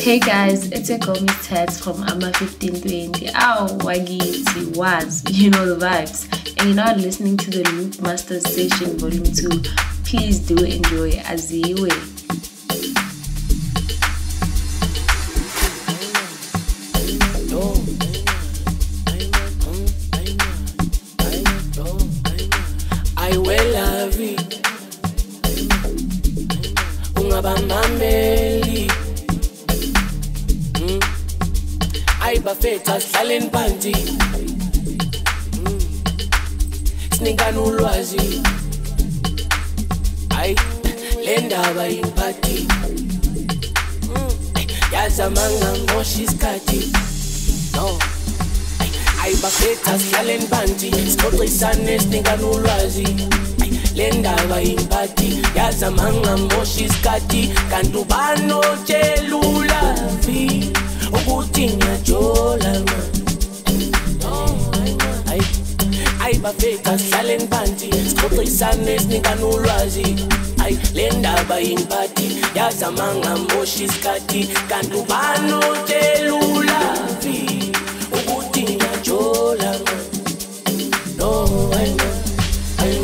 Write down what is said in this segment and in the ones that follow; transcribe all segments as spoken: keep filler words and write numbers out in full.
Hey guys, it's your girl Miss Tats from Ama fifteen twenty. Ow, Wagiti was, you know the vibes. And you're not listening to the Loop Masters Session Volume two. Please do enjoy Aziwe. I will love you. Ungabamameli. Mm. I bafeta sihlalen phansi. Mm. Sinikana ulwazi. Ay le ndaba imphathi. Mm. Yazamanga ngosha isikhathi. No. Ay bafeta sihlalen phansi. Sixoxisane sinikana ulwazi. Le ndaba imphathi yazamanga ngosha isikhathi kanti ubanotshela ulavi ukuthi ngiyajola ay ay bafika sihlalen phansi sixoxisane sinikana ulwazi ay le ndaba imphathi yazamanga ngosha isikhathi kanti ubanotshela ulavi ukuthi ngiyajola no ay ay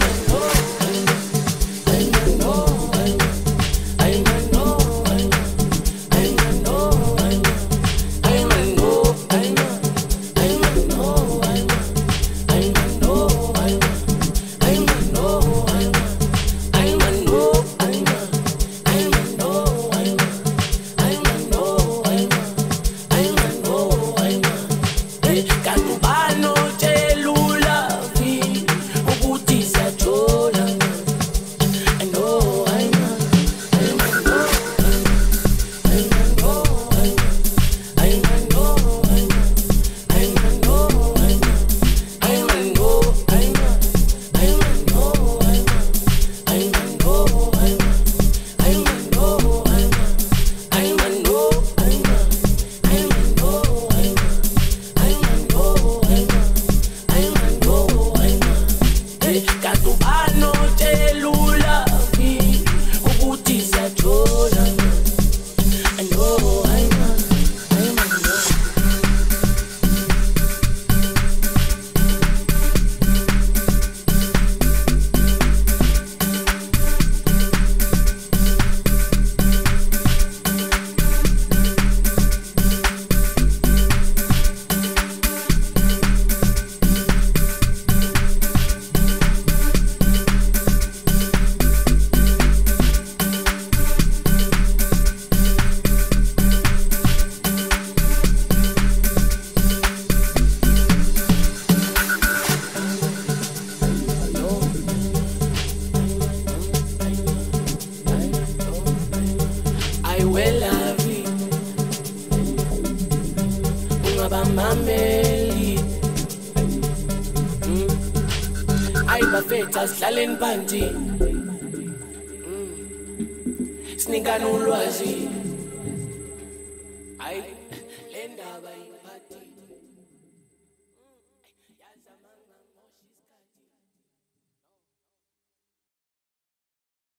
Ungabamameli. Mm. Ay bafeta sihlalen phansi. Mm. Sinikana ulwazi.